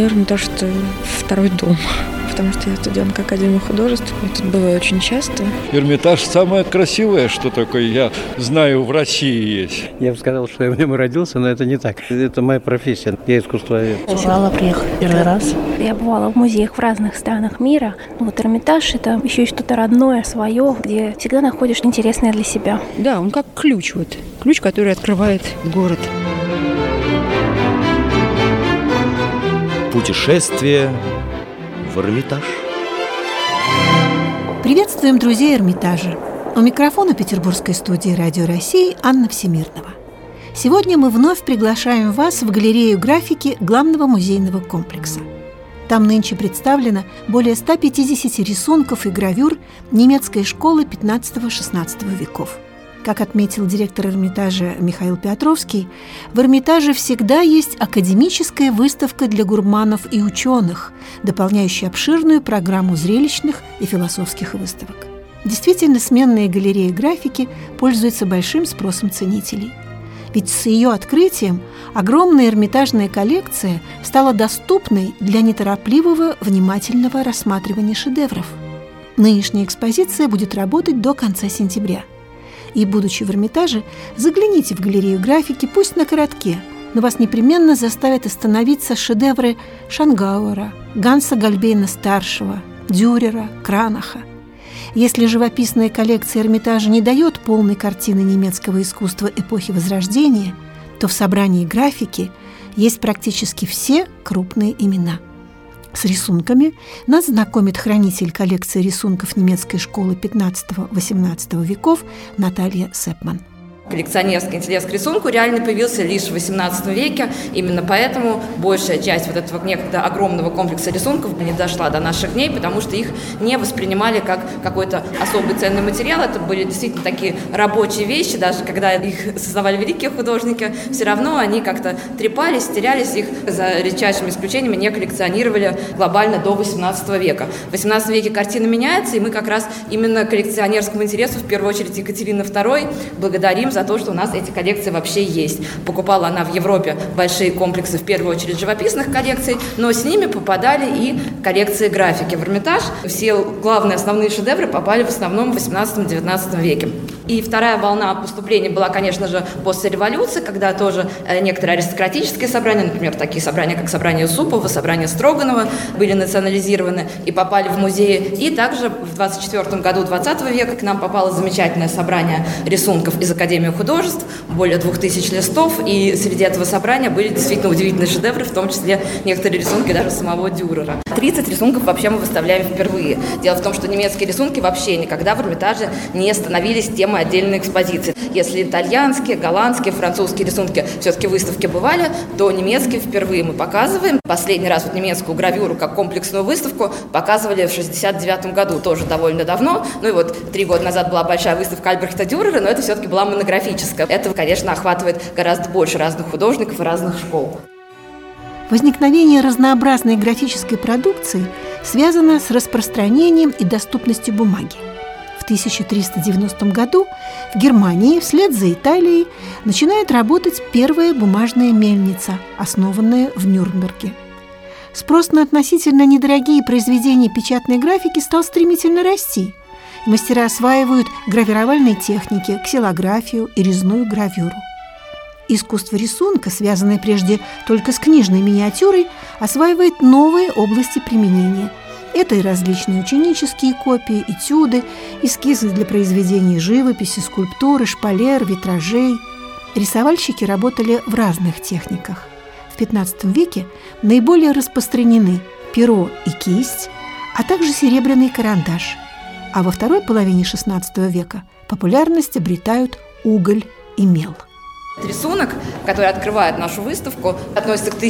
мне Эрмитаж – это второй дом, потому что я студентка Академии художеств. Я тут бываю очень часто. Эрмитаж самое красивое, что такое, я знаю, в России есть. Я бы сказал, что я в нем родился, но это не так. Это моя профессия. Я искусствовед. Бывала, приехала первый раз. Я бывала в музеях в разных странах мира. Вот Эрмитаж – это еще и что-то родное, свое, где всегда находишь интересное для себя. Да, он как ключ, ключ, который открывает город. Путешествие в Эрмитаж. Приветствуем друзей Эрмитажа. У микрофона петербургской студии «Радио России» Анна Всемирнова. Сегодня мы вновь приглашаем вас в галерею графики главного музейного комплекса. Там нынче представлено более 150 рисунков и гравюр немецкой школы XV-XVI веков. Как отметил директор Эрмитажа Михаил Петровский, в Эрмитаже всегда есть академическая выставка для гурманов и ученых, дополняющая обширную программу зрелищных и философских выставок. Действительно, сменные галереи графики пользуются большим спросом ценителей. Ведь с ее открытием огромная эрмитажная коллекция стала доступной для неторопливого, внимательного рассматривания шедевров. Нынешняя экспозиция будет работать до конца сентября. И, будучи в Эрмитаже, загляните в галерею графики, пусть на коротке, но вас непременно заставят остановиться шедевры Шангауэра, Ганса Гальбейна-старшего, Дюрера, Кранаха. Если живописная коллекция Эрмитажа не дает полной картины немецкого искусства эпохи Возрождения, то в собрании графики есть практически все крупные имена. С рисунками нас знакомит хранитель коллекции рисунков немецкой школы XV-XVIII веков Наталья Сепман. Коллекционерский интерес к рисунку реально появился лишь в XVIII веке. Именно поэтому большая часть вот этого некогда огромного комплекса рисунков не дошла до наших дней, потому что их не воспринимали как какой-то особый ценный материал. Это были действительно такие рабочие вещи. Даже когда их создавали великие художники, все равно они как-то трепались, терялись. Их за редчайшими исключениями не коллекционировали глобально до XVIII века. В XVIII веке картина меняется, и мы как раз именно коллекционерскому интересу, в первую очередь Екатерины II, благодарим за то, что у нас эти коллекции вообще есть. Покупала она в Европе большие комплексы, в первую очередь живописных коллекций, но с ними попадали и коллекции графики. В Эрмитаж все главные основные шедевры попали в основном в XVIII-XIX веке. И вторая волна поступления была, конечно же, после революции, когда тоже некоторые аристократические собрания, например, такие собрания, как собрание Юсупова, собрание Строганова, были национализированы и попали в музеи. И также в 24 году 20 века к нам попало замечательное собрание рисунков из Академии художеств, более 2000 листов, и среди этого собрания были действительно удивительные шедевры, в том числе некоторые рисунки даже самого Дюрера. 30 рисунков вообще мы выставляем впервые. Дело в том, что немецкие рисунки вообще никогда в Эрмитаже не становились темой отдельной экспозиции. Если итальянские, голландские, французские рисунки все-таки в выставке бывали, то немецкие впервые мы показываем. Последний раз вот немецкую гравюру как комплексную выставку показывали в 1969 году, тоже довольно давно. Ну и вот 3 года назад была большая выставка Альбрехта Дюрера, но это все-таки была монографическая. Это, конечно, охватывает гораздо больше разных художников и разных школ. Возникновение разнообразной графической продукции связано с распространением и доступностью бумаги. В 1390 году в Германии вслед за Италией начинает работать первая бумажная мельница, основанная в Нюрнберге. Спрос на относительно недорогие произведения печатной графики стал стремительно расти. Мастера осваивают гравировальные техники, ксилографию и резную гравюру. Искусство рисунка, связанное прежде только с книжной миниатюрой, осваивает новые области применения. Это и различные ученические копии, этюды, эскизы для произведений живописи, скульптуры, шпалер, витражей. Рисовальщики работали в разных техниках. В XV веке наиболее распространены перо и кисть, а также серебряный карандаш. А во второй половине XVI века популярность обретают уголь и мел. Рисунок, который открывает нашу выставку, относится к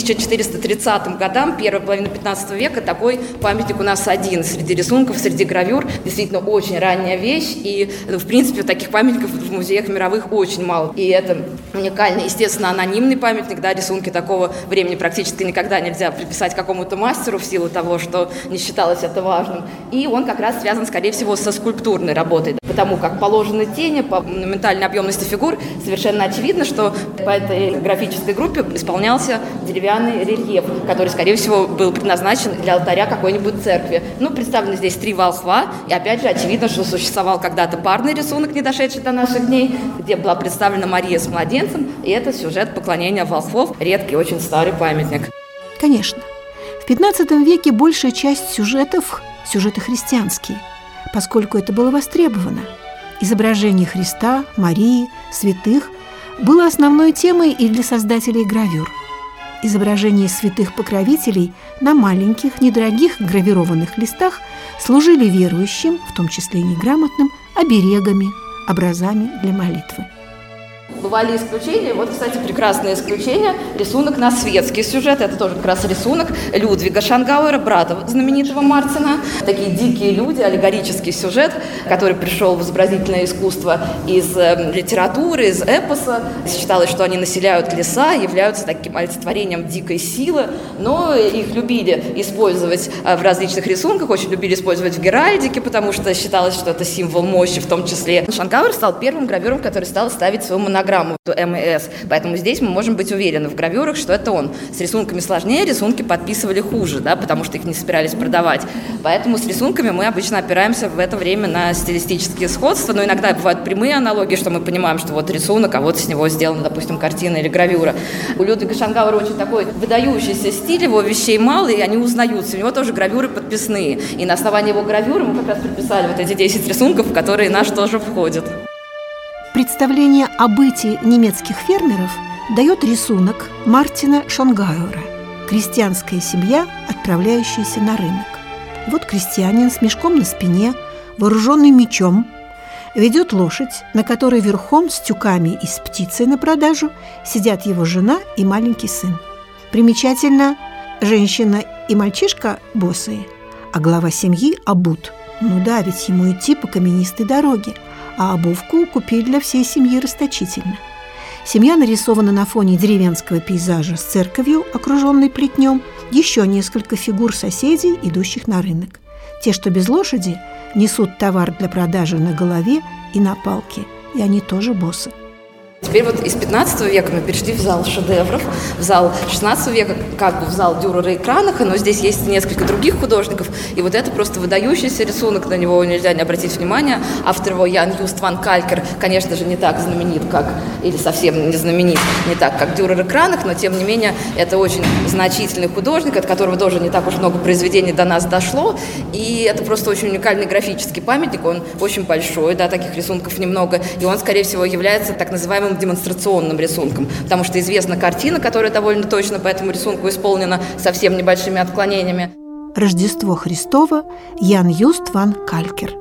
1430 годам, первой половины 15 века. Такой памятник у нас один среди рисунков, среди гравюр. Действительно, очень ранняя вещь. И, в принципе, таких памятников в музеях мировых очень мало. И это уникальный, естественно, анонимный памятник. Да, рисунки такого времени практически никогда нельзя приписать какому-то мастеру в силу того, что не считалось это важным. И он как раз связан, скорее всего, со скульптурной работой. Потому как положены тени, по монументальной объемности фигур, совершенно очевидно, что что по этой графической группе исполнялся деревянный рельеф, который, скорее всего, был предназначен для алтаря какой-нибудь церкви. Представлены здесь 3 волхва, и опять же очевидно, что существовал когда-то парный рисунок, не дошедший до наших дней, где была представлена Мария с младенцем, и это сюжет поклонения волхвов, редкий, очень старый памятник. Конечно, в XV веке большая часть сюжетов – сюжеты христианские, поскольку это было востребовано. Изображение Христа, Марии, святых было основной темой и для создателей гравюр. Изображения святых покровителей на маленьких, недорогих гравированных листах служили верующим, в том числе и неграмотным, оберегами, образами для молитвы. Бывали исключения. Кстати, прекрасное исключение. Рисунок на светский сюжет. Это тоже как раз рисунок Людвига Шангауэра, брата знаменитого Мартина. Такие дикие люди, аллегорический сюжет, который пришел в изобразительное искусство из литературы, из эпоса. Считалось, что они населяют леса, являются таким олицетворением дикой силы, но их любили использовать в различных рисунках, очень любили использовать в геральдике, потому что считалось, что это символ мощи в том числе. Шангауэр стал первым гравюром, который стал ставить свою монограмму МС. Поэтому здесь мы можем быть уверены в гравюрах, что это он. С рисунками сложнее, рисунки подписывали хуже, потому что их не собирались продавать. Поэтому с рисунками мы обычно опираемся в это время на стилистические сходства, но иногда бывают прямые аналогии, что мы понимаем, что рисунок, а с него сделана, допустим, картина или гравюра. У Людвига Шангауэра очень такой выдающийся стиль, его вещей мало, и они узнаются. У него тоже гравюры подписные. И на основании его гравюры мы как раз приписали эти 10 рисунков, в которые наш тоже входит. Представление о быте немецких фермеров дает рисунок Мартина Шангауэра «Крестьянская семья, отправляющаяся на рынок». Крестьянин с мешком на спине, вооруженный мечом, ведет лошадь, на которой верхом с тюками и с птицей на продажу сидят его жена и маленький сын. Примечательно, женщина и мальчишка босые, а глава семьи обут. Ведь ему идти по каменистой дороге, а обувку купить для всей семьи расточительно. Семья нарисована на фоне деревенского пейзажа с церковью, окруженной плетнем, еще несколько фигур соседей, идущих на рынок. Те, что без лошади, несут товар для продажи на голове и на палке, и они тоже боссы. Теперь из 15 века мы перешли в зал шедевров, в зал 16 века, в зал Дюрера и Кранаха, но здесь есть несколько других художников, и это просто выдающийся рисунок, на него нельзя не обратить внимания. Автор его Ян Юст ван Калькер, конечно же, не так знаменит, или совсем не знаменит, не так, как Дюрер и Кранах, но тем не менее это очень значительный художник, от которого тоже не так уж много произведений до нас дошло, и это просто очень уникальный графический памятник, он очень большой, таких рисунков немного, и он, скорее всего, является так называемым демонстрационным рисунком, потому что известна картина, которая довольно точно по этому рисунку исполнена совсем небольшими отклонениями. Рождество Христово, Ян Юст ван Калькер,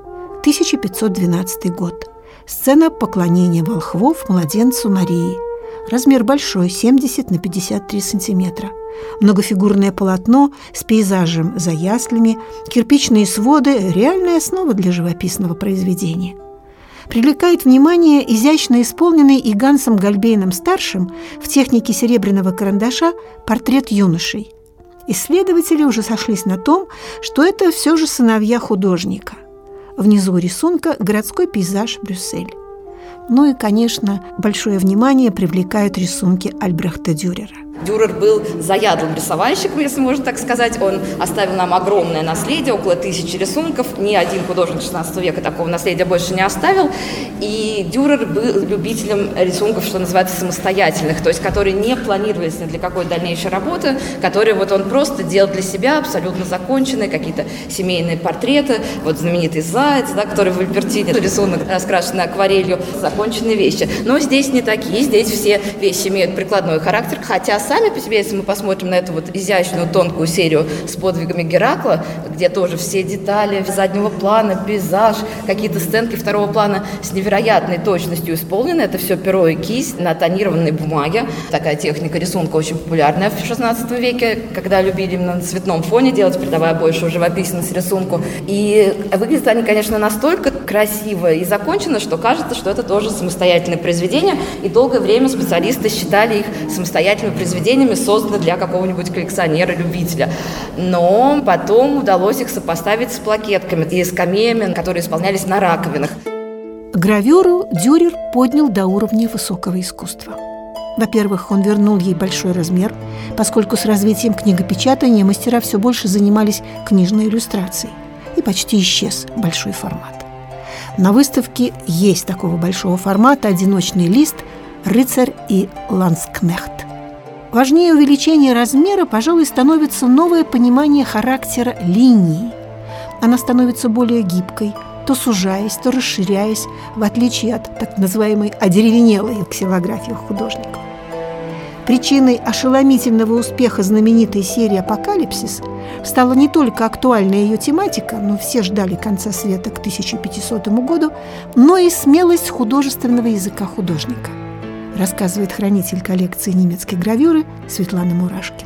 1512 год. Сцена поклонения волхвов младенцу Марии. Размер большой, 70 на 53 сантиметра. Многофигурное полотно с пейзажем за яслями, кирпичные своды – реальная основа для живописного произведения. Привлекает внимание изящно исполненный Игансом Гальбейном-старшим в технике серебряного карандаша портрет юношей. Исследователи уже сошлись на том, что это все же сыновья художника. Внизу рисунка городской пейзаж Брюссель. И, конечно, большое внимание привлекают рисунки Альбрехта Дюрера. Дюрер был заядлым рисовальщиком, если можно так сказать. Он оставил нам огромное наследие, около 1000 рисунков. Ни один художник XVI века такого наследия больше не оставил. И Дюрер был любителем рисунков, что называется, самостоятельных, то есть которые не планировались ни для какой дальнейшей работы, которые он просто делал для себя, абсолютно законченные, какие-то семейные портреты. Знаменитый заяц, который в Альбертине, рисунок, раскрашенный акварелью, законченные вещи. Но здесь не такие, здесь все вещи имеют прикладной характер, хотя сами по себе, если мы посмотрим на эту изящную, тонкую серию с подвигами Геракла, где тоже все детали заднего плана, пейзаж, какие-то сценки второго плана с невероятной точностью исполнены. Это все перо и кисть на тонированной бумаге. Такая техника рисунка очень популярная в XVI веке, когда любили именно на цветном фоне делать, придавая большую живописность рисунку. И выглядят они, конечно, настолько красиво и закончено, что кажется, что это тоже самостоятельное произведение. И долгое время специалисты считали их самостоятельными произведениями, созданы для какого-нибудь коллекционера-любителя. Но потом удалось их сопоставить с плакетками и скамеями, которые исполнялись на раковинах. Гравюру Дюрер поднял до уровня высокого искусства. Во-первых, он вернул ей большой размер, поскольку с развитием книгопечатания мастера все больше занимались книжной иллюстрацией, и почти исчез большой формат. На выставке есть такого большого формата одиночный лист «Рыцарь и ланскнехт». Важнее увеличения размера, пожалуй, становится новое понимание характера линии. Она становится более гибкой, то сужаясь, то расширяясь, в отличие от так называемой одеревенелой ксилографии художников. Причиной ошеломительного успеха знаменитой серии «Апокалипсис» стала не только актуальная ее тематика, но все ждали конца света к 1500 году, но и смелость художественного языка художника, рассказывает хранитель коллекции немецкой гравюры Светлана Мурашкина.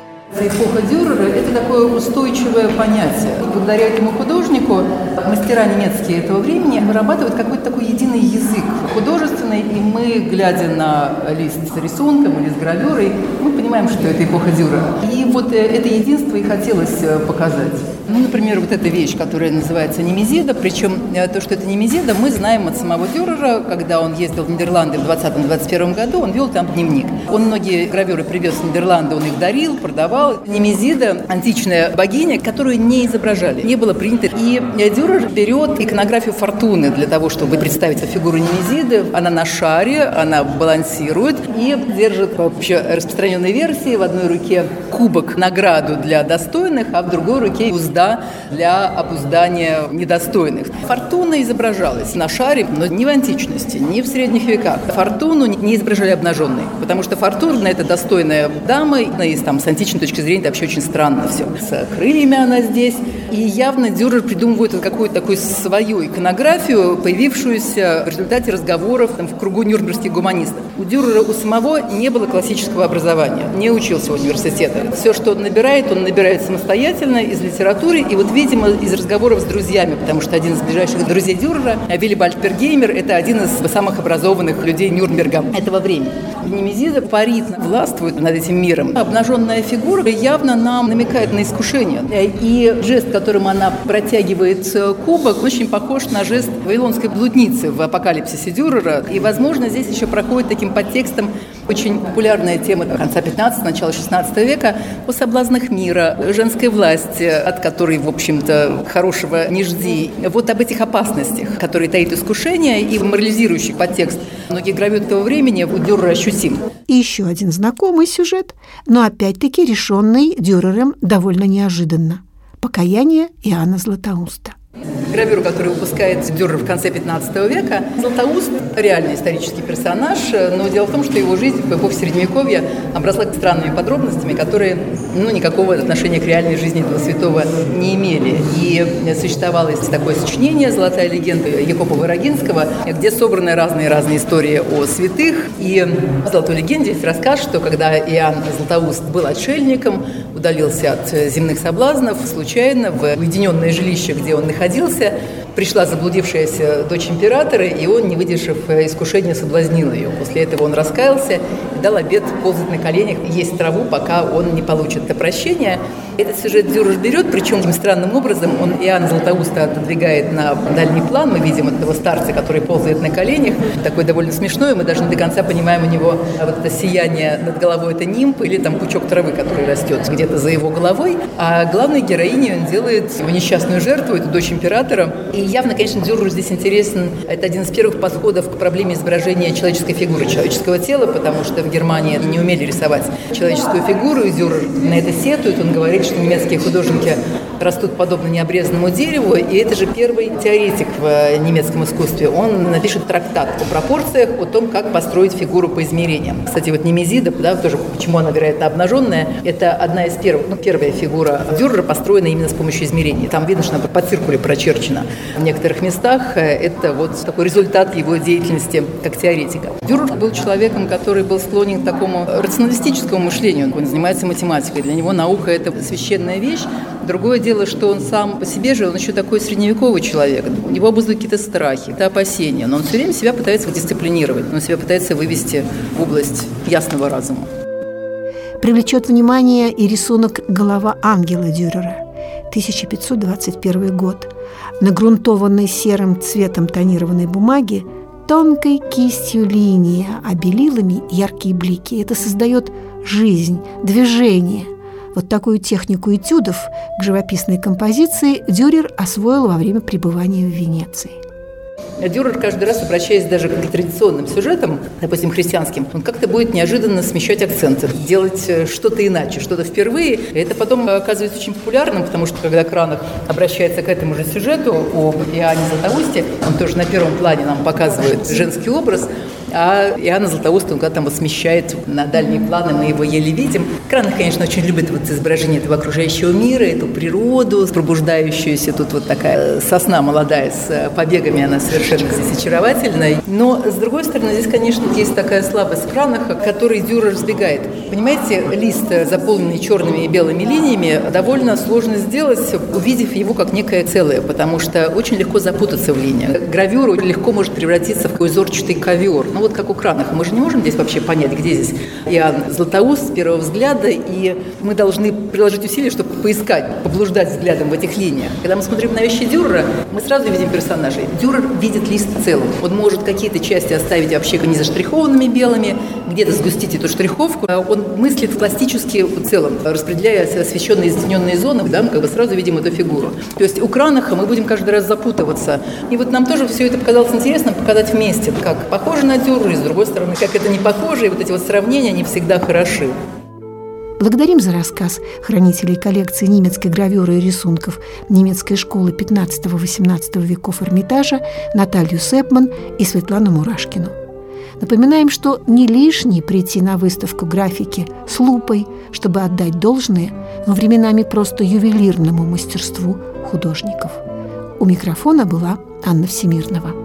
Эпоха Дюрера – это такое устойчивое понятие. И благодаря этому художнику мастера немецкие этого времени вырабатывают какой-то такой единый язык художественный, и мы, глядя на лист с рисунком или с гравюрой, мы понимаем, что это эпоха Дюрера. И вот это единство и хотелось показать. Ну, например, вот эта вещь, которая называется Немезида, причем то, что это Немезида, мы знаем от самого Дюрера, когда он ездил в Нидерланды в 2020-2021 году, он вел там дневник. Он многие гравюры привез в Нидерланды, он их дарил, продавал. Немезида – античная богиня, которую не изображали, не было принято. И Дюрер берет иконографию Фортуны для того, чтобы представить фигуру Немезиды. Она на шаре, она балансирует и держит по общераспространенной версии в одной руке кубок, награду для достойных, а в другой руке узда для обуздания недостойных. Фортуна изображалась на шаре, но не в античности, не в средних веках. Фортуну не изображали обнаженной, потому что Фортуна – это достойная дама, и там, с античной точки зрения это вообще очень странно все. С крыльями она здесь. И явно Дюрер придумывает какую-то такую свою иконографию, появившуюся в результате разговоров в кругу нюрнбергских гуманистов. У Дюрера у самого не было классического образования, не учился в университете. Все, что он набирает самостоятельно из литературы и вот, видимо, из разговоров с друзьями, потому что один из ближайших друзей Дюрера, Виллибальд Пергеймер, это один из самых образованных людей Нюрнберга этого времени. Немезида парит, властвует над этим миром. Обнаженная фигура явно нам намекает на искушение. И жест, которым она протягивает кубок, очень похож на жест вавилонской блудницы в «Апокалипсисе» Дюрера. И, возможно, здесь еще проходит таким подтекстом очень популярная тема конца 15-го, начала 16 века о соблазнах мира, женской власти, от которой, в общем-то, хорошего не жди. Вот об этих опасностях, которые таит искушение, и морализирующий подтекст многих гравюр того времени у Дюрера ощутим. И еще один знакомый сюжет, но опять-таки решенный Дюрером довольно неожиданно. «Покаяние Иоанна Златоуста». Гравюру, которую выпускает Дюрер в конце 15 века. Златоуст – реальный исторический персонаж, но дело в том, что его жизнь в эпоху Средневековья обросла странными подробностями, которые никакого отношения к реальной жизни этого святого не имели. И существовало такое сочинение «Золотая легенда» Якова Вырогинского, где собраны разные истории о святых. И в «Золотой легенде» есть рассказ, что когда Иоанн Златоуст был отшельником, удалился от земных соблазнов, случайно в уединенное жилище, где он находился, пришла заблудившаяся дочь императора, и он, не выдержав искушения, соблазнил ее. После этого он раскаялся и дал обет ползать на коленях и есть траву, пока он не получит это прощение. Этот сюжет Дюрер берет, причем таким странным образом он Иоанна Златоуста отодвигает на дальний план. Мы видим этого старца, который ползает на коленях, такой довольно смешной, мы даже не до конца понимаем у него вот это сияние над головой, это нимб или там пучок травы, который растет где-то за его головой. А главной героиней он делает его несчастную жертву, эту дочь императора. И явно, конечно, Дюреру здесь интересен, это один из первых подходов к проблеме изображения человеческой фигуры, человеческого тела, потому что в Германии не умели рисовать человеческую фигуру, и Дюрер на это сетует, он говорит, что немецкие художники растут подобно необрезанному дереву, и это же первый теоретик в немецком искусстве. Он напишет трактат о пропорциях, о том, как построить фигуру по измерениям. Кстати, вот Немезида, тоже почему она, вероятно, обнаженная, это одна из первых, первая фигура Дюрера, построена именно с помощью измерений. Там видно, что она по циркуле прочерчена в некоторых местах. Это вот такой результат его деятельности как теоретика. Дюрер был человеком, который был склонен к такому рационалистическому мышлению. Он занимается математикой. Для него наука – это священная вещь. Другое дело, что он сам по себе же, он еще такой средневековый человек. У него обуздывают какие-то страхи, какие-то опасения. Но он все время себя пытается дисциплинировать. Он себя пытается вывести в область ясного разума. Привлечет внимание и рисунок «Голова ангела» Дюрера, 1521 год. На грунтованной серым цветом тонированной бумаге тонкой кистью линия, а белилами яркие блики. Это создает жизнь, движение. Вот такую технику этюдов к живописной композиции Дюрер освоил во время пребывания в Венеции. Дюрер каждый раз, обращаясь даже к традиционным сюжетам, допустим, христианским, он как-то будет неожиданно смещать акценты, делать что-то иначе, что-то впервые. И это потом оказывается очень популярным, потому что когда Кранах обращается к этому же сюжету об Иоанне Златоусте, он тоже на первом плане нам показывает женский образ, а Иоанна Златоуста он когда там вот смещает на дальние планы, мы его еле видим. Кранах, конечно, очень любит вот изображение этого окружающего мира, эту природу, пробуждающуюся. Тут вот такая сосна молодая с побегами, она совершенно здесь очаровательная. Но, с другой стороны, здесь, конечно, есть такая слабость Кранаха, которой Дюрер избегает. Понимаете, лист, заполненный черными и белыми линиями, довольно сложно сделать, увидев его как некое целое, потому что очень легко запутаться в линиях. Гравюра легко может превратиться в узорчатый ковер. Ну вот как у Кранаха. Мы же не можем здесь вообще понять, где здесь Иоанн Златоуст с первого взгляда, и мы должны приложить усилия, чтобы поискать, поблуждать взглядом в этих линиях. Когда мы смотрим на вещи Дюрера, мы сразу видим персонажей. Дюрер видит лист целым. Он может какие-то части оставить вообще не заштрихованными белыми, где-то сгустить эту штриховку. Он мыслит пластически в целом, распределяя освещенные и затененные зоны, да, мы как бы сразу видим эту фигуру. То есть у Кранаха мы будем каждый раз запутываться. И вот нам тоже все это показалось интересным показать вместе, как похоже на Дюрера, и с другой стороны, как это не похоже, и вот эти вот сравнения, они всегда хороши. Благодарим за рассказ хранителей коллекции немецкой гравюры и рисунков немецкой школы 15-18 веков Эрмитажа Наталью Сепман и Светлану Мурашкину. Напоминаем, что не лишне прийти на выставку графики с лупой, чтобы отдать должное, но временами просто ювелирному мастерству художников. У микрофона была Анна Всемирнова.